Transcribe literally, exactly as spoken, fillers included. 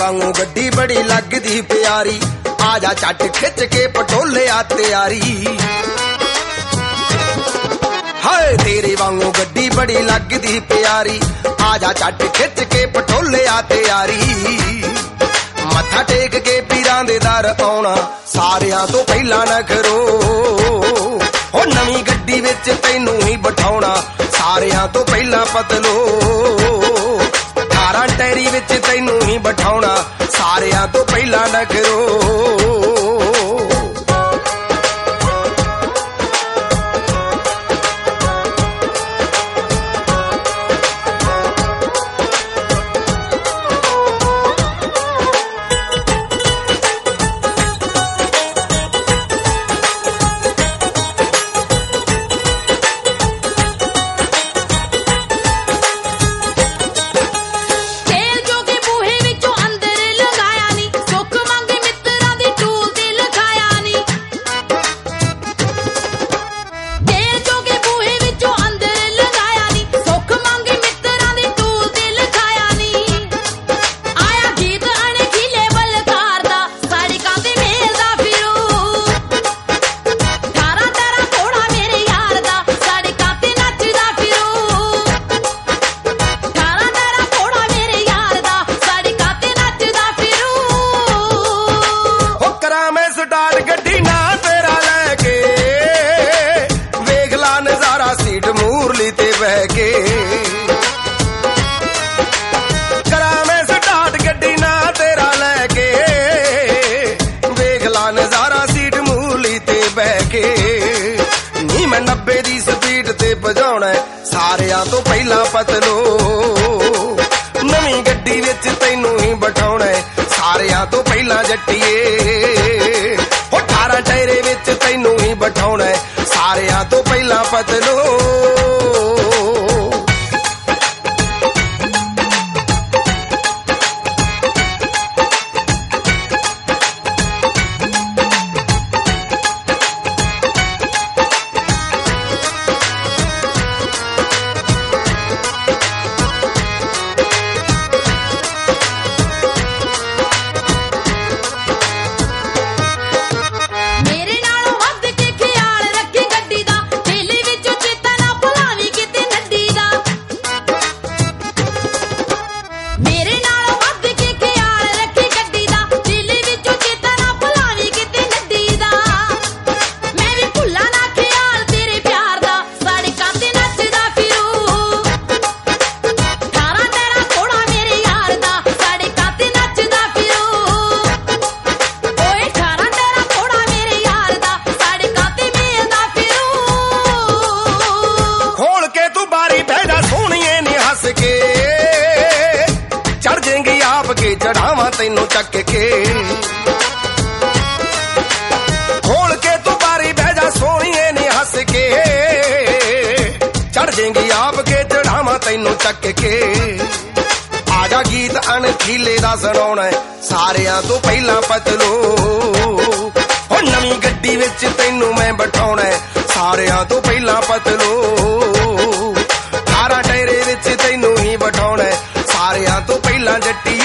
वांगू गड्डी बड़ी लगदी प्यारी, आजा चट खिच के पटोले आ तैयारी। हाय तेरे वांगू गड्डी बड़ी लगदी प्यारी, आजा चट खिच के पटोले आ तैयारी। मत्था टेक के पीरां दे दर आउणा सारियां तो पहला नखरो, हो नवीं गड्डी विच तैनू ही बिठाउणा सारियां तो पहला पतलो। अठारह टैरी विच तैनू ही बिठाउणा सारियां तो पहला नखरो। करा मैं स्टार्ट गड्डी ना तेरा लैके, वेख ला नजारा सीट मूली ते बह के। नी मैं नब्बे दी स्पीड ते भजाउणा सारियां तो पहला पतलो, नवीं गड्डी विच तैनू ही बिठाउणा सारियां तो पहला जट्टिए। हो अठारह टायरे विच तैनू ही बिठाउणा सारियां तो पहला पतलो। चढ़ावा तैनू चक के खोल के तू बारी बह जा सोनिए नी हंस के, चढ़ जाएंगी आप के चढ़ावा तैनू चक के। आजा गीत अणखीले दा सुनाउणा सारियां तो पहला पतलो, हो नवीं गड्डी विच तैनू मैं बिठाउणा सारियां तो पहला पतलो। अठारह टायरे विच तैनू ही बिठाउणा सारियां तो पहला जट्टी।